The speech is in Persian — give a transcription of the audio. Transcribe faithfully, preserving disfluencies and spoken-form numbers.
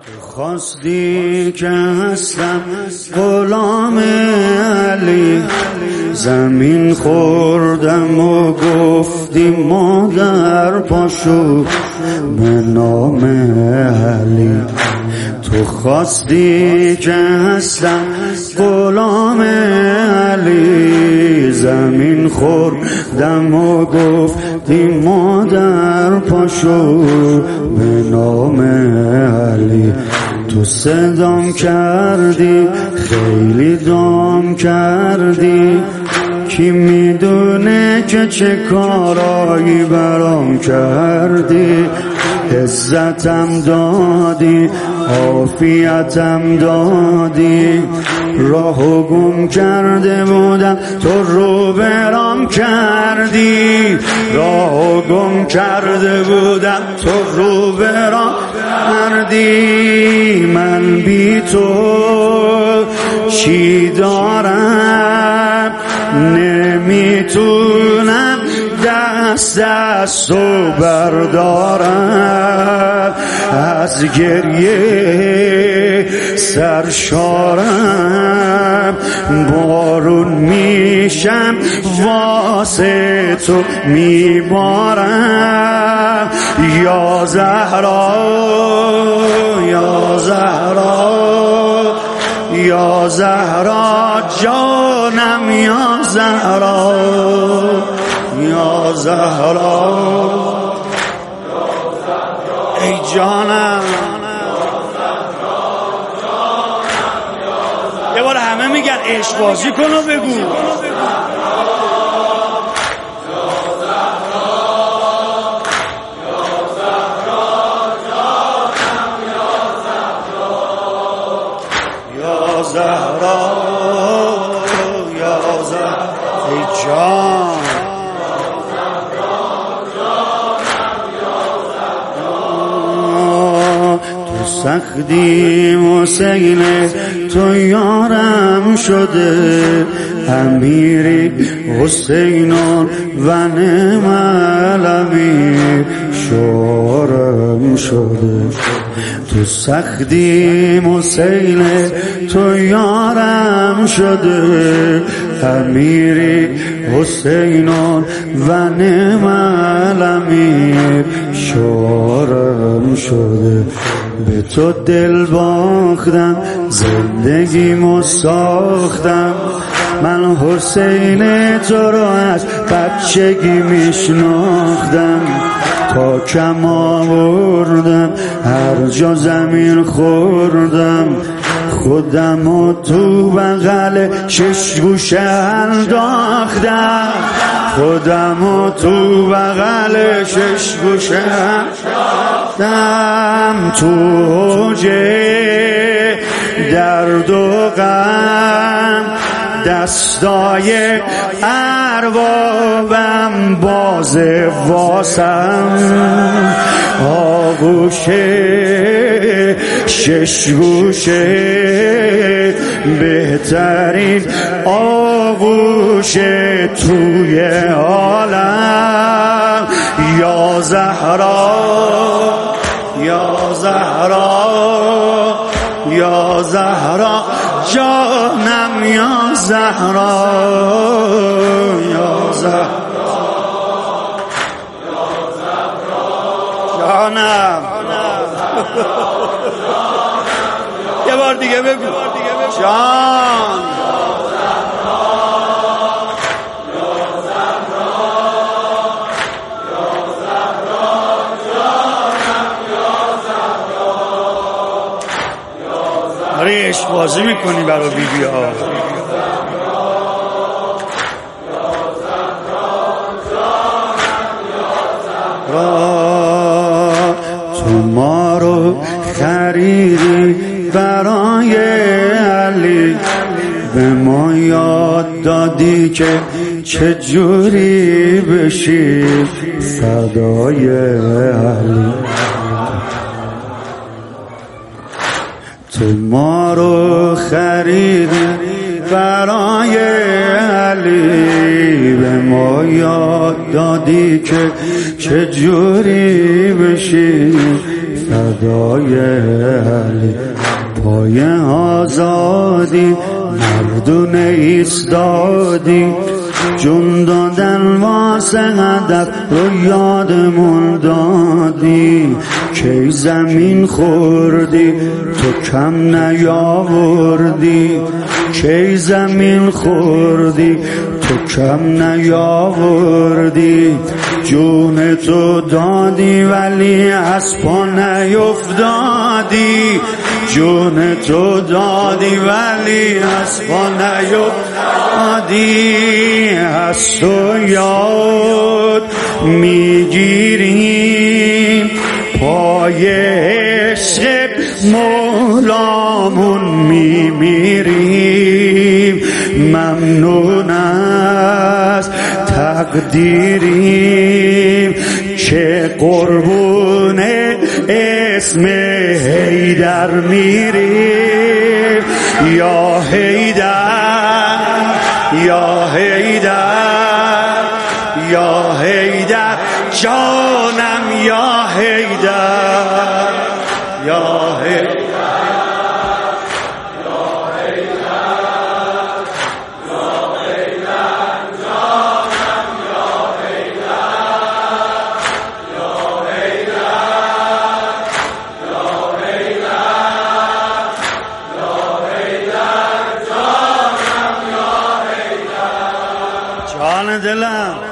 خواستی که هستم غلام علی، زمین خوردم و گفتی مادر پاشو به نام علی. تو خواستی که هستم غلام علی، زمین خوردم و گفتی مادر پاشو به نام علی. تو صدام کردی خیلی دام کردی، کی میدونه که چه کارایی برام کردی. عزتم دادی عافیتم دادی، راهو گم کرده بودم تو رو برام کردی. راهو گم کرده بودم تو رو برام کردی. من بی تو چی دارم نمیتونم دست دست و بردارم، از گریه سرشارم. بارون میشم واسه تو میبارم. یا زهرا یا زهرا یا زهرا جانم، یا زهرا یا زهرا ای جانم. یه بار همه میگن عشق بازی کن و بگو. یا زهرا یا زهرا ای جان. تو سختی حسین تو یارم شده، امیری حسینان و نعم الامیر شعرم شده. تو سختی حسین تو یارم شده، امیری حسینان و نعم الامیر شعرم شده. به تو دل باختم زندگیمو ساختم، من حسین تو رو از بچگی میشناختم. تا کم آوردم هر جا زمین خوردم، خودم و تو بغل شش گوشه انداختم. خودم و تو بغل شش گوشه انداختم. تو اوجه درد و غم دستای اربابم باز واسم، آغوشه شش گوشه بهترین آغوشه توی عالم. یا زهرا یا زهرا یا زهرا جانم، یا زهرا یا زهرا جانم. یه بار دیگه بگو جان. آره عشق بازی میکنی برای بی بی ها. تو ما رو خریدی برای علی، به ما یاد دادی که چجوری بشی فدای علی. تو ما رو خریدی برای علی به ما یاد دادی که چجوری بشی فدای علی. پای آزادی مردون ایستادی، جون دادن واسه هدف رو یادمون دادی. کی زمین خوردی تو کم نیاوردی، کی زمین خوردی تو کم نیاوردی. جون تو دادی ولی از پا نیفتادی، جون تو دادی ولی از پا نیفتادی. از تو یاد میگیریم پای عشق مولامون میمیریم. ممنون از تقدیریم که قربون اسم حیدر میریم. یا حیدر یا حیدر یا حیدر جانم، یا حیدر یا حیدر جان دلم.